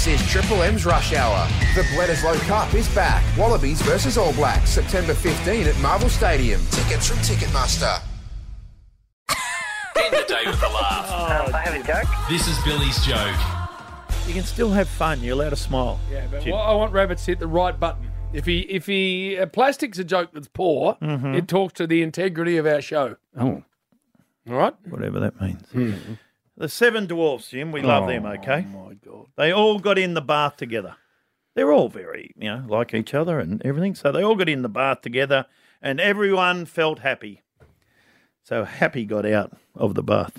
This is Triple M's Rush Hour. The Bledisloe Cup is back. Wallabies versus All Blacks, September 15 at Marvel Stadium. Tickets from Ticketmaster. End the day with a laugh. I have a joke. This is Billy's joke. You can still have fun. You're allowed to smile. Yeah, but I want Rabbits to hit the right button. If he plastic's a joke that's poor, it talks to the integrity of our show. Oh, All right? whatever that means. The Seven Dwarfs, Jim. We love them. Okay. Oh, my God. They all got in the bath together. They're all very, like each other and everything. So they all got in the bath together, and everyone felt happy. So Happy got out of the bath.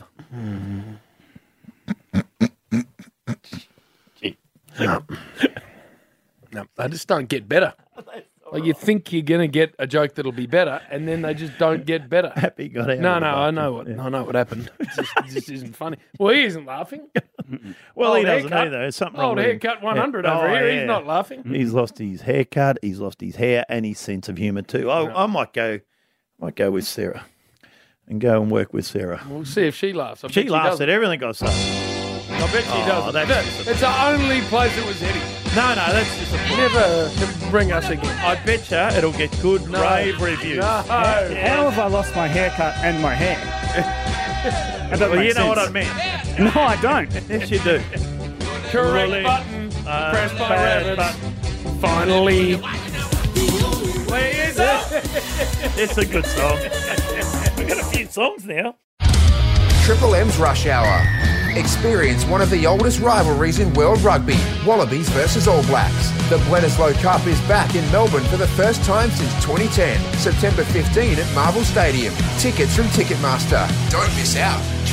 No, they just don't get better. Like you think you're going to get a joke that'll be better, and then they just don't get better. Happy got out. No, of the bath. I know what happened. It just isn't funny. Well, he isn't laughing. Well, he Old doesn't haircut. either. There's something wrong Old with him. haircut 100 Yeah. over Oh, here. yeah. He's not laughing. He's lost his haircut. He's lost his hair and his sense of humour too. I might go with Sarah, and go and work with Sarah. We'll see if she laughs. I bet She laughs doesn't. at everything I say. I bet she doesn't. that's It's the only place it was heading. No, that's disappointing. Never to bring us again. I bet you it'll get good, rave reviews. No. How have I lost my haircut and my hair? That doesn't Well, make you know what I sense. meant. No, I don't. Yes, you do. Correct Rolling. button. Pressed by Bad Rabbits. Finally. Where is it? It's a good song. We've got a few songs now. Triple M's Rush Hour. Experience one of the oldest rivalries in world rugby, Wallabies versus All Blacks. The Bledisloe Cup is back in Melbourne for the first time since 2010, September 15 at Marvel Stadium. Tickets from Ticketmaster. Don't miss out.